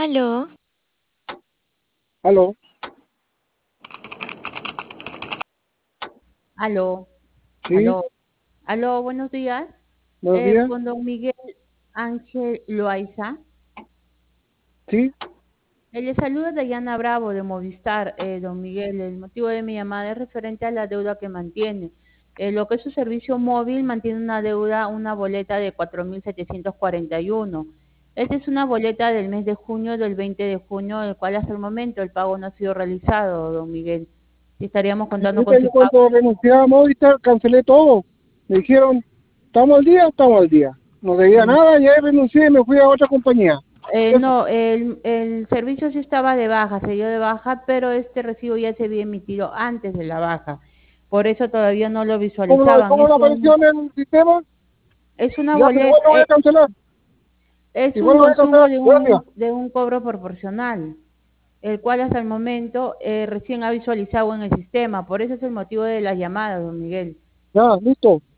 Aló, Aló, Aló, sí, aló, aló, buenos días. buenos días, Con don Miguel Ángel Loaiza. sí. Le saluda Dayana Bravo de Movistar. Don Miguel, el motivo de mi llamada es referente a la deuda que mantiene. Lo que es su servicio móvil mantiene una deuda, una boleta de 4.741. Esta es una boleta del mes de junio, del 20 de junio, el cual hasta el momento el pago no ha sido realizado, don Miguel. Si estaríamos contando Ahorita con yo su pago. cuando renuncié a Movistar cancelé todo. Me dijeron, estamos al día. No debía Mm. nada, ya renuncié y me fui a otra compañía. Eso, No, el servicio sí estaba de baja, se dio de baja, pero este recibo ya se había emitido antes de la baja. Por eso todavía no lo visualizaban. ¿cómo lo apareció en el sistema? Es una Ya, pero igual boleta, lo voy a cancelar. es un Igual lo voy a consumo cancelar. Gracias. de un cobro proporcional, el cual hasta el momento recién ha visualizado en el sistema. Por eso es el motivo de la llamada, don Miguel. Ya, listo.